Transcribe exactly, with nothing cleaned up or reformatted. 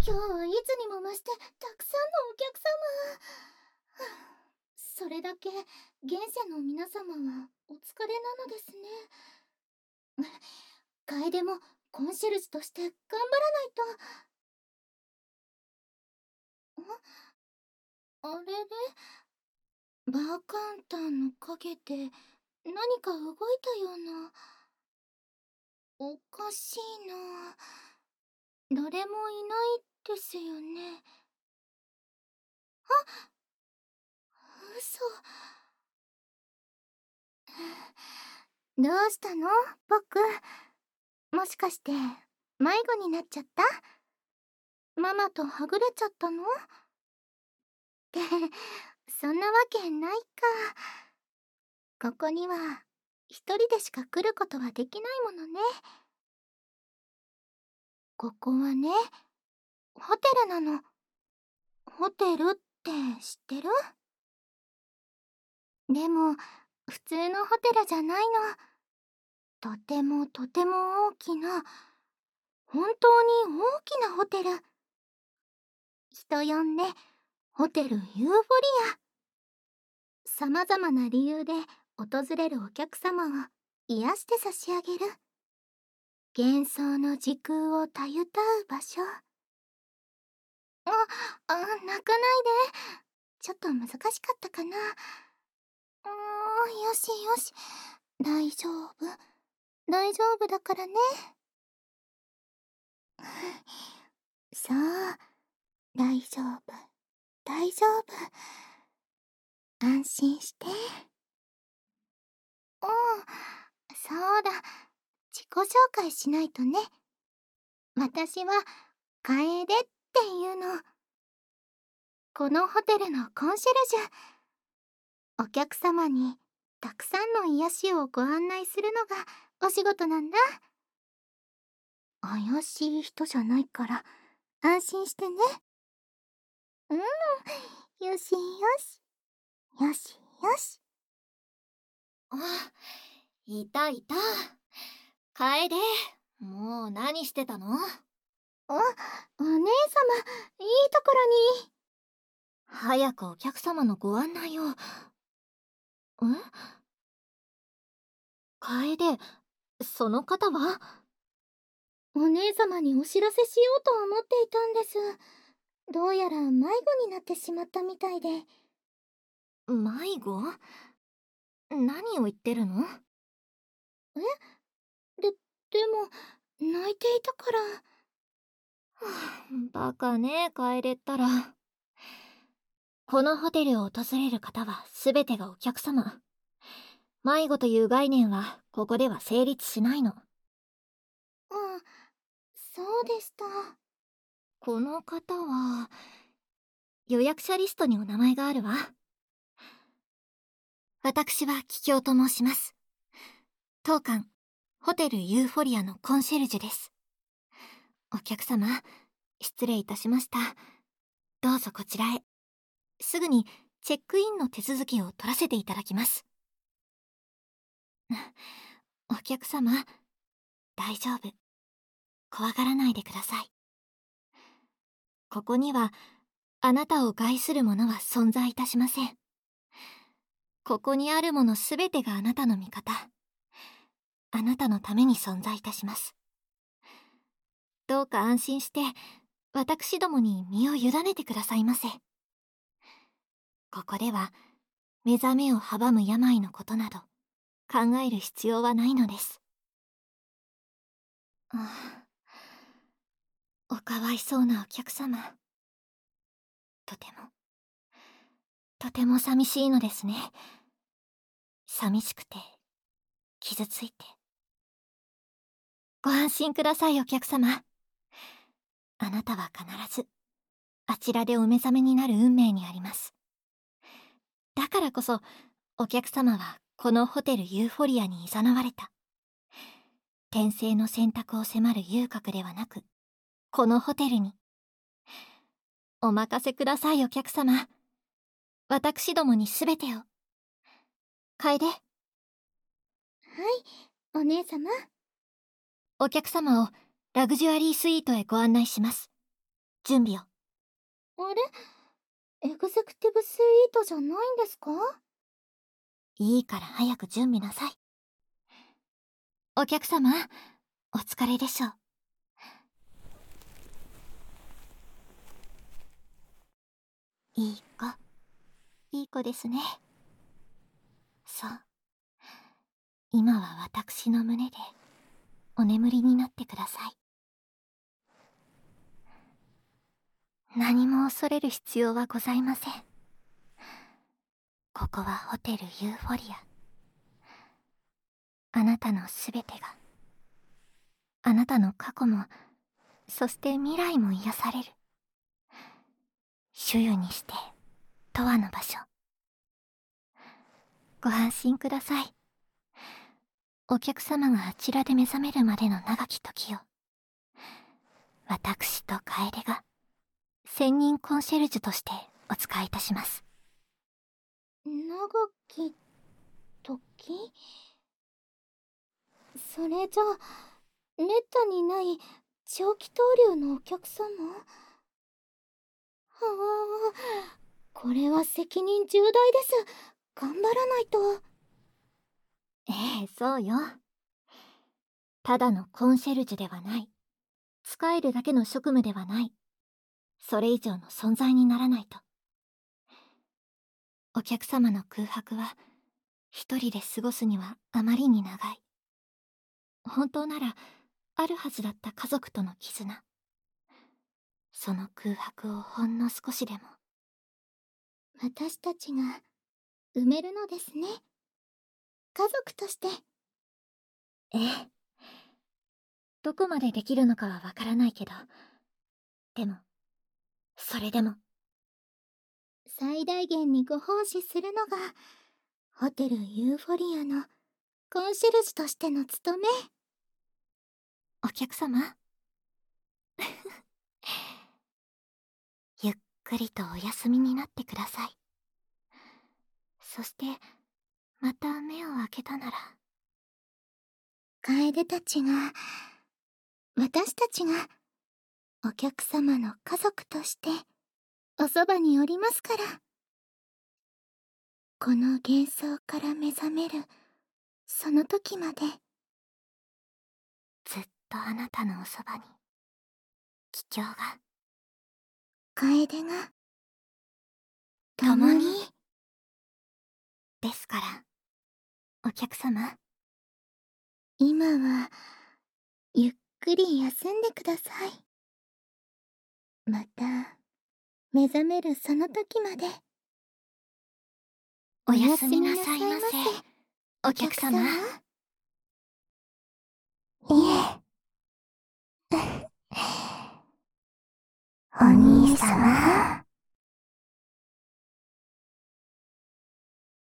今日はいつにも増してたくさんのお客様。それだけ現世の皆様はお疲れなのですね。楓もコンシェルジュとして頑張らないと。あれれ、バーカウンターの陰で何か動いたような。おかしいな。誰もいないですよね。あ、嘘。どうしたの僕。もしかして迷子になっちゃった？ママとはぐれちゃったの？ってそんなわけないか。ここには一人でしか来ることはできないものね。ここはね、ホテルなの。ホテルって知ってる？でも普通のホテルじゃないの。とてもとても大きな、本当に大きなホテル。人呼んでホテルユーフォリア。さまざまな理由で訪れるお客様を癒して差し上げる幻想の時空をたゆたう場所。あ、あ、泣かないで。ちょっと難しかったかな。うーん、よしよし。大丈夫。大丈夫だからね。そう、大丈夫。大丈夫。安心して。うん、そうだ。自己紹介しないとね。私は楓っていうの。このホテルのコンシェルジュ。お客様にたくさんの癒しをご案内するのがお仕事なんだ。怪しい人じゃないから安心してね。うん、よしよし。よしよし。 あ、いたいた。楓、もう何してたの？ あ、お姉様、いいところに。 早くお客様のご案内を。え？楓、その方は？ お姉様にお知らせしようと思っていたんです。どうやら迷子になってしまったみたいで。 迷子？何を言ってるの？ え？で、でも、泣いていたから。はあ、バカね、楓ったら。このホテルを訪れる方は全てがお客様。迷子という概念はここでは成立しないの。 あ、そうでした。 この方は予約者リストにお名前があるわ。私は桔梗と申します。当館ホテルユーフォリアのコンシェルジュです。お客様、失礼いたしました。どうぞこちらへ。すぐにチェックインの手続きを取らせていただきます。お客様、大丈夫。怖がらないでください。ここにはあなたを害するものは存在いたしません。ここにあるものすべてがあなたの味方。あなたのために存在いたします。どうか安心して私どもに身を委ねてくださいませ。ここでは目覚めを阻む病のことなど考える必要はないのです。ああ、おかわいそうなお客様。とてもとても寂しいのですね。寂しくて傷ついて。ご安心ください、お客様。あなたは必ずあちらでお目覚めになる運命にあります。だからこそお客様はこのホテルユーフォリアに誘われた。転生の選択を迫る遊郭ではなく、このホテルに。お任せください、お客様。私どもにすべてを。楓。はい、 お姉様。 お客様をラグジュアリースイートへご案内します。 準備を。 あれ、エグゼクティブスイートじゃないんですか？ いいから早く準備なさい。お客様、お疲れでしょう。いい子、いい子ですね。そう。今は私の胸でお眠りになってください。何も恐れる必要はございません。ここはホテルユーフォリア。あなたのすべてが、あなたの過去も、そして未来も癒される。主湯にして、永遠の場所。ご安心ください。お客様があちらで目覚めるまでの長き時を、私と楓が、専任コンシェルジュとしてお使いいたします。 長き時？それじゃあ、めったにない長期逗留のお客様？はあ、これは責任重大です。頑張らないと。 ええ、そうよ。ただのコンシェルジュではない。使えるだけの職務ではない。それ以上の存在にならないと。お客様の空白は、一人で過ごすにはあまりに長い。本当なら、あるはずだった家族との絆。その空白をほんの少しでも。 私たちが埋めるのですね。家族として。 ええ。どこまでできるのかはわからないけど、でも、それでも。 最大限にご奉仕するのが、ホテルユーフォリアのコンシェルジュとしての務め。 お客様ゆっくりとお休みになってください。そして、また目を開けたなら。 楓たちが、私たちが、お客様の家族として、おそばにおりますから。この幻想から目覚める、その時まで。 ずっとあなたのおそばに、帰郷が、 楓が、共に。 ですから、お客様。 今は、ゆっくり休んでください。また、目覚めるその時まで。 おやすみなさいませ、お客様。 いえ。お兄様。